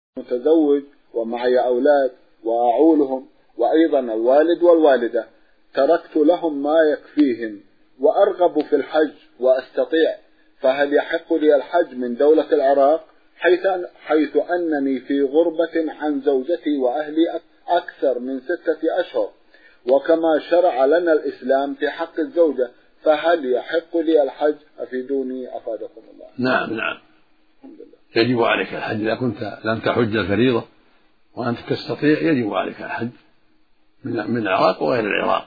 متزوج ومعي أولاد وأعولهم، وأيضا الوالد والوالدة، تركت لهم ما يكفيهم وأرغب في الحج وأستطيع، فهل يحق لي الحج من دولة العراق حيث أنني في غربة عن زوجتي وأهلي أكثر من 6 أشهر، وكما شرع لنا الإسلام في حق الزوجة، فهل يحق لي الحج؟ أفيدوني أفادكم الله. نعم الحمد لله. يجب عليك الحج إذا كنت لم تحج الفريضة وأنت تستطيع، يجب عليك الحج من العراق وغير العراق.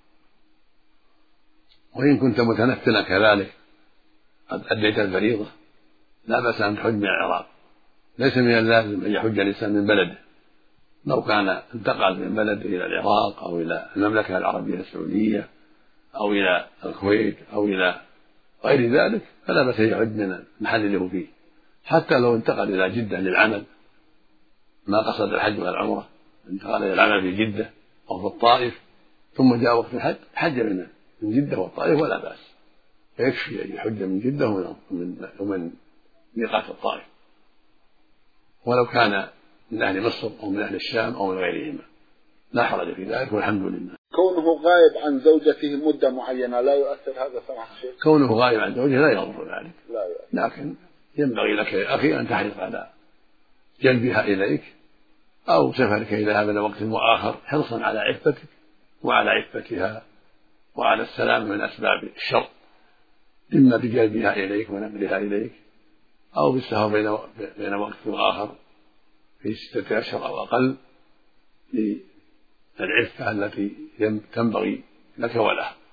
وإن كنت متنفلا كذلك قد أديت الفريضة لا بأس أن تحج من العراق، ليس من اللازم أن يحج الإنسان من بلده. لو كان انتقل من بلده إلى العراق أو إلى المملكة العربية السعودية أو إلى الكويت أو إلى غير ذلك فلا بأس أن يحج من المحل اللي هو فيه، حتى لو انتقل إلى جدة للعمل، ما قصد الحج والعمرة، انتقل إلى العمل في جدة أو في الطائف ثم جاء وقت الحج حج من جدة والطائف ولا بأس، فيكفي أن يحج من جدة ومن ميقات الطائف، ولو كان من أهل مصر أو من أهل الشام أو من غيرهما لا حرج في ذلك والحمد لله. كونه غائب عن زوجته مدة معينة لا يؤثر هذا سماحة الشيخ؟ كونه غائب عن زوجته لا يضر ذلك، لكن ينبغي لك يا أخي أن تحرص على جلبها إليك أو سفرك إلى هذا وقت وآخر حرصا على عفتك وعلى عفتها وعلى السلام من أسباب الشر، إما بجلبها إليك ونقلها إليك أو بالسفر بين وقت وآخر في 6 أشهر أو أقل للعفة التي تنبغي لك ولها.